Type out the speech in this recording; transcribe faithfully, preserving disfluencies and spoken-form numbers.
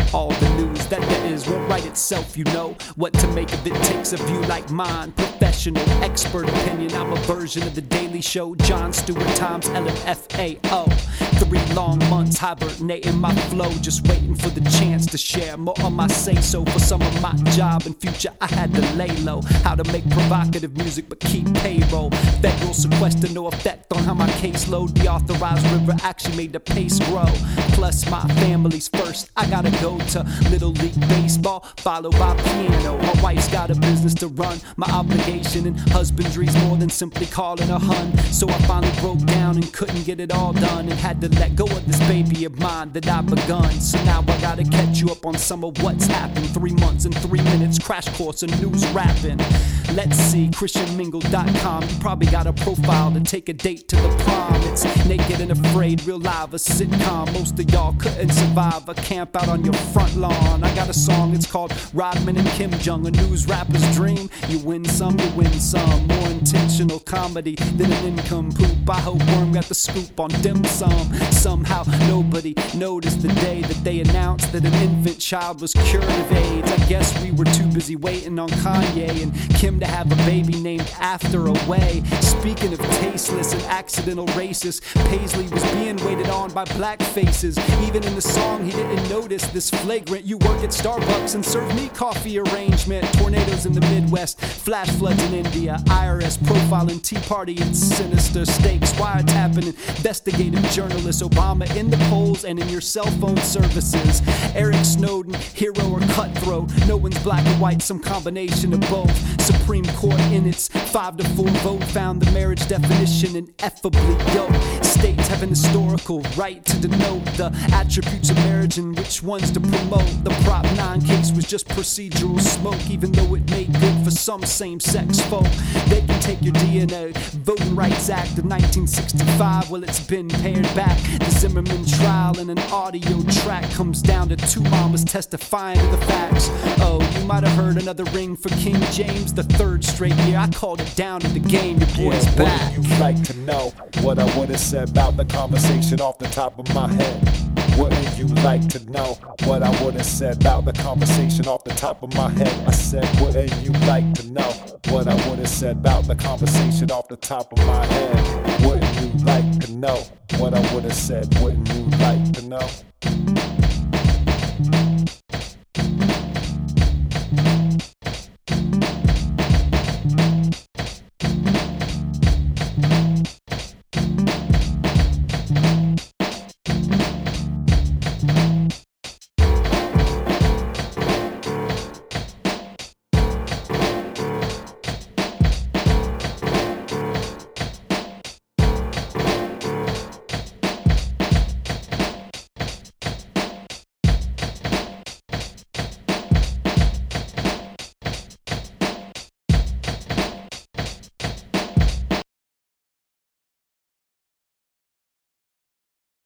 All the news that there is won't write itself, you know. What to make of it takes a view like mine. Professional, expert opinion, I'm a version of the Daily Show. Jon Stewart times L M F A O. Three long months hibernating my flow, just waiting for the chance to share more of my say-so. For some of my job and future, I had to lay low. How to make provocative music but keep payroll. Federal sequester, no effect on how my caseload. The authorized river actually made the pace grow. Plus my family's first, I gotta go to Little League Baseball, followed by piano. My wife's got a business to run. My obligation and husbandry's more than simply calling a hun. So I finally broke down and couldn't get it all done, and had to let go of this baby of mine that I've begun. So now I gotta catch you up on some of what's happened. Three months and three minutes, crash course of news rapping. Let's see, christian mingle dot com. You probably got a profile to take a date to the prom. It's Naked and Afraid, real live, a sitcom. Most of y'all couldn't survive a camp out on your front lawn. I got a song, it's called Rodman and Kim Jong, a news rapper's dream. You win some, you win some. More intentional comedy than an income poop. I hope Worm got the scoop on dim sum. Somehow nobody noticed the day that they announced that an infant child was cured of AIDS. I guess we were too busy waiting on Kanye and Kim to have a baby named after a way. Speaking of tasteless and accidental racist, Paisley was being waited on by black faces. Even in the song he didn't notice this flagrant "you work at Starbucks and serve me coffee" arrangement. Tornadoes in the Midwest, flash floods in India, I R S profiling Tea Party and sinister stakes, wiretapping investigative journalists, Obama in the polls and in your cell phone services. Eric Snowden, hero or cutthroat, no one's black or white, some combination of both. Supreme Court in its five to four vote found the marriage definition ineffably dope. States have an historical right to denote the attributes of marriage and which ones to promote. The Prop nine case was just procedural smoke, even though it made good for some same-sex folk. They can take your D N A. Voting Rights Act of nineteen sixty-five, well, it's been pared back. The Zimmerman trial and an audio track comes down to two mamas testifying to the facts. Oh, you might have heard another ring for King James the third straight year. I called it down in the game. Your boy's yeah, back. Wouldn't you like to know what I would have said about the conversation off the top of my head? Wouldn't you like to know what I would have said about the conversation off the top of my head? I said, wouldn't you like to know what I would have said about the conversation off the top of my head? Wouldn't you like to know what I would have said? Wouldn't you like to know?